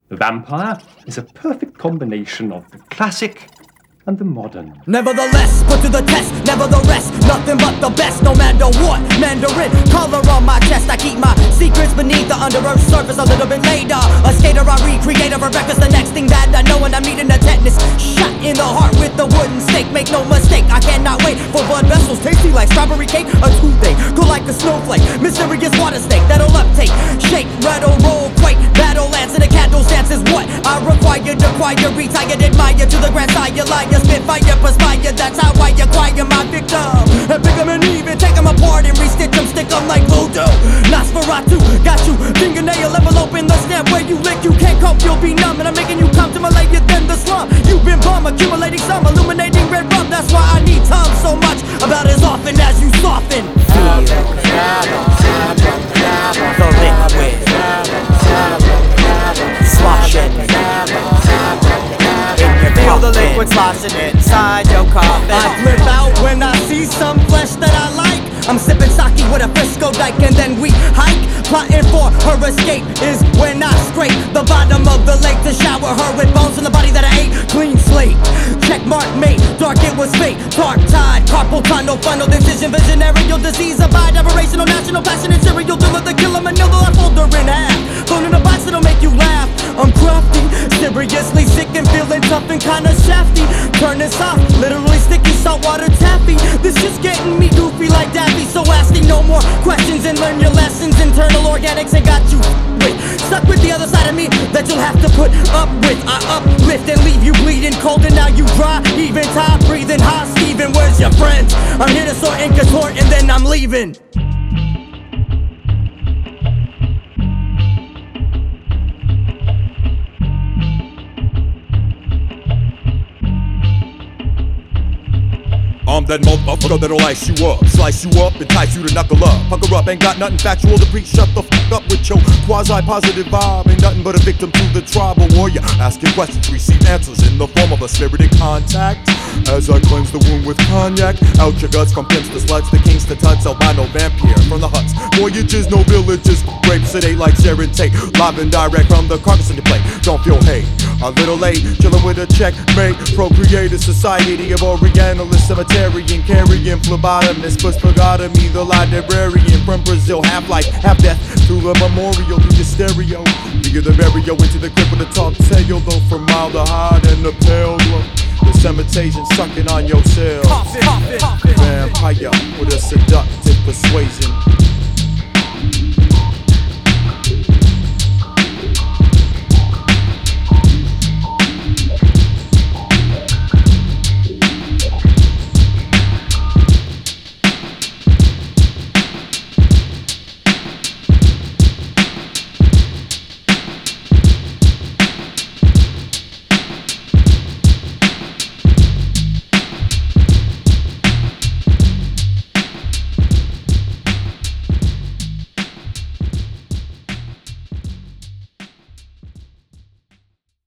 The vampire is a perfect combination of the classic and the modern. Nevertheless, put to the test, never the rest. Nothing but the best, no matter what. Mandarin, color on my chest. I keep my secrets beneath the under-earth surface a little bit later. A skater I recreate for breakfast. The next thing that I know when I'm eating a tetanus shot in the heart with the wooden stake. Make no mistake, I cannot wait for blood vessels tasty like strawberry cake. A toothache, cool like a snowflake. Mysterious water snake that'll uptake. Shake, rattle, roll, quake. Battle lance and a candle dance is what I require. Acquire, retire, admire to the grand sire. Liar, spit fire, perspire. That's how I acquire my victim. And pick 'em and even take 'em apart and re-stitch 'em, stick 'em like voodoo. Nosferatu, got you. Fingernail envelope in the stamp where you lick. You can't cope, you'll be numb. And I'm making you come to my lady than the slum. You've been bum, accumulating some, illuminating red rum. That's why I need time so much, about as often as you soften. Feel the liquid, sloshing in your Feel the coffin. liquid sloshing inside your coffin. I flip out when I see some flesh that I like. I'm sipping sake with a Frisco dyke and then we hike. Plotting for her escape is when I scrape the bottom of the lake to shower her with bones from the body that I ate. Clean slate, check mark mate, dark it was fate. Dark tide, carpal tunnel, funnel decision, visionary, disease, abide, aberrational, national, passionate, serial killer, the killer, manila, I fold her in half. Thrown in a box that'll make you laugh. I'm crafty, seriously sick and feeling tough and kinda shafty. Turn this off, literally sticky saltwater taffy. This is getting me goofy like Daffy. So ask me no more questions and learn your lessons. Internal organics ain't got you with. Stuck with the other side of me that you'll have to put up with. I uplift and leave you bleeding cold and now you dry. Even time breathing hot. Steven, where's your friends? I'm here to sort and contort and then I'm leaving. I'm that motherfucker that'll ice you up, slice you up, entice you to knuckle up. Pucker up, ain't got nothing factual to preach. Shut the fuck up with your quasi-positive vibe. Ain't nothing but a victim to the tribal warrior. Asking questions, receive answers in the form of a spirited contact. As I cleanse the wound with cognac, out your guts from pimps to sluts, the kings to tuts, albino vampire from the huts. Voyages, no villages, rape sedate like Sharon Tate. Live and direct from the carcass in the plate. Don't feel hate, a little late, chillin' with a checkmate. Procreator society of Orientalist cemetery and carrying phlebotomist, but me the librarian from Brazil. Half life, half death, through the memorial, through your stereo. Via the barrio into the grip with a talk tail, though formaldehyde and the pale glow. The cementation sucking on your cells. Vampire with a seductive persuasion.